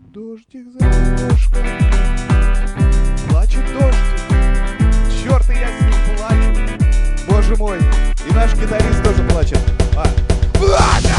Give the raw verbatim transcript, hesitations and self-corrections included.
Плачет дождик за окошком. Плачет дождик. Черт, и я с ним плачу. Боже мой. И наш гитарист тоже плачет. А.